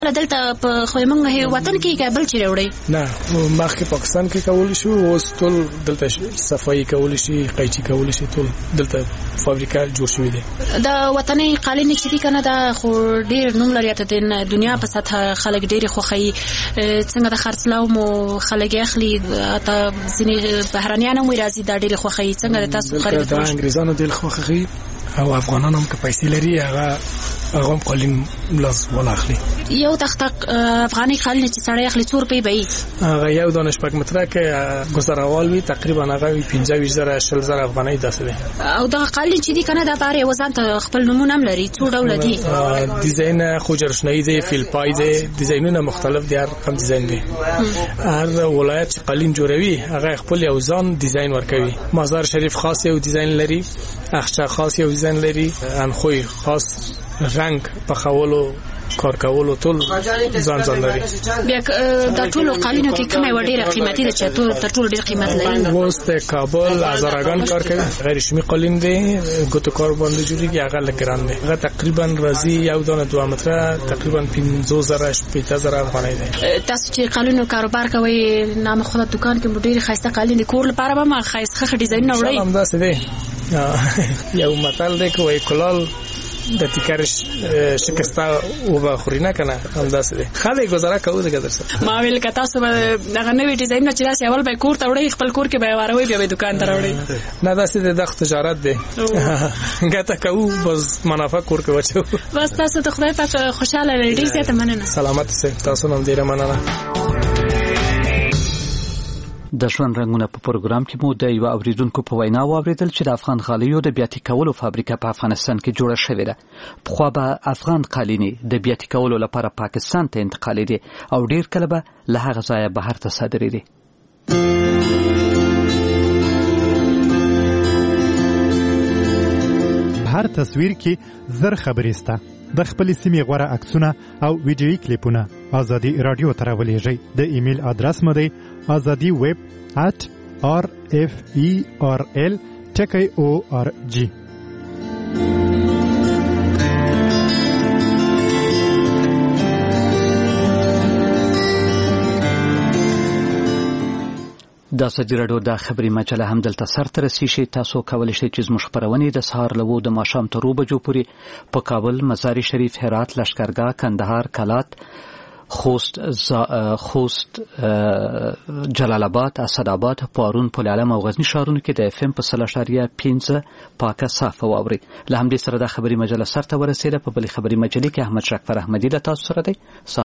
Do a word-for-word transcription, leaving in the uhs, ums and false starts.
دلته په خو موږ وطن کې کابل چیرې وړي نه مخکې پاکستان کې کول شو اوس ټول دلته صفایي کول شي قیچي کول شي ټول دلته فابریکه جوړ شوې ده د وطني قالین چې دي کنه دا خو ډیر نوم لري ته د دنیا په سطح خلک ډیر خوخي څنګه د خرڅلاو مو خلک اخلي ته ځینې بهرانيان هم راځي دا ډیر خوخي څنګه تاسو خرید دا انګريزانو ډیر خوخي او افغانانو هم که پیسې لري هغه هغه قالین لاس ولا اخلي یو تخت افغاني قالین چې سړی اخلي څور پی بي هغه یو دانش پک متره کې گذروال وي تقریبا هغه پنځه ویشت زره شل زره افغاني داسې دي او دا قالین چې دي کنه دا باره وزن ته خپل نمونه هم لري څو ډول دي ډیزاین خو جرشنۍ دي فیل پای دي ډیزاینونه مختلف دي هر کوم ډیزاین دي هر ولایت چې قالین جوړوي هغه خپل یو ځان ډیزاین ورکوي مزار شریف خاص یو ډیزاین لري اخچا خاص یو ډیزاین لري انخوی خاص رنگ په خولو کار کولو ټول ځان ځان لري بیا د ټولو قالینو کې کومه وړه قیمتي ده چې ټول تر ټولو ډیر قیمت لري وسته کابل هزارګان کار کوي غیر رسمي قالین دي ګوتو کار باندې جوړیږي هغه لګران دي هغه تقریبا راځي یو دانه دوه متره تقریبا پنځه زره شپږ زره افغانۍ ده تاسو چې قالینو کاروبار کوي نام خود دکان کې ډیر خاصه قالین دي کور لپاره به ما خاصه ډیزاین نه وړي هم داسې دي یو متل دی کوي کلال د تکرش شکستا او به خورینه کنه هم داسې دي خاله گزاره کوو دغه درسه ما ویل که تاسو به دغه نوې ډیزاین نه چې داسې اول به کور ته وړي خپل کور کې به واروي بیا به دکان ته وړي نه داسې د دغه تجارت دی ګټه کوو بس منافع کور کې وچو بس تاسو ته خدای پاک خوشاله لري ډیر زیاته مننه سلامت سه تاسو نن ډیره مننه د ژوند رنګونه په پروګرام کې مو د یو اوریدونکو په وینا واوریدل چې د افغان غالیو د بیاتي کولو فابریکه په افغانستان کې جوړه شوې ده خو به افغان قالینې د بیاتي کولو لپاره پاکستان ته انتقالې دي او ډیر کله به له هغه ځایه بهر ته صادرې دي هر تصویر کې زر خبرې سته د خپل سیمې غوړه عکسونه او ویډیوي کلیپونه ازادي رادیو ته راولېږئ د ایمیل ادرس مو دی azadi web at r f e r l k o r g د ازادي رادیو د خبري مجله هم دلته سرته رسیږي شي تاسو کولی شئ چې زموږ خبرونه د سهار له وو د ماښام تر روبه جو پورې په کابل مزار شریف هرات لشکرګاه کندهار کلات خوست خوست جلال آباد اسداباد پارون پل علم او غزنی شهرونو کې د اف ام په صله اشاریه پنځه پاکه صافه واوري له همدې سره د خبري مجله سرته ورسېده په بل خبري مجلې کې احمد شکفر احمدی له تاسو سره دی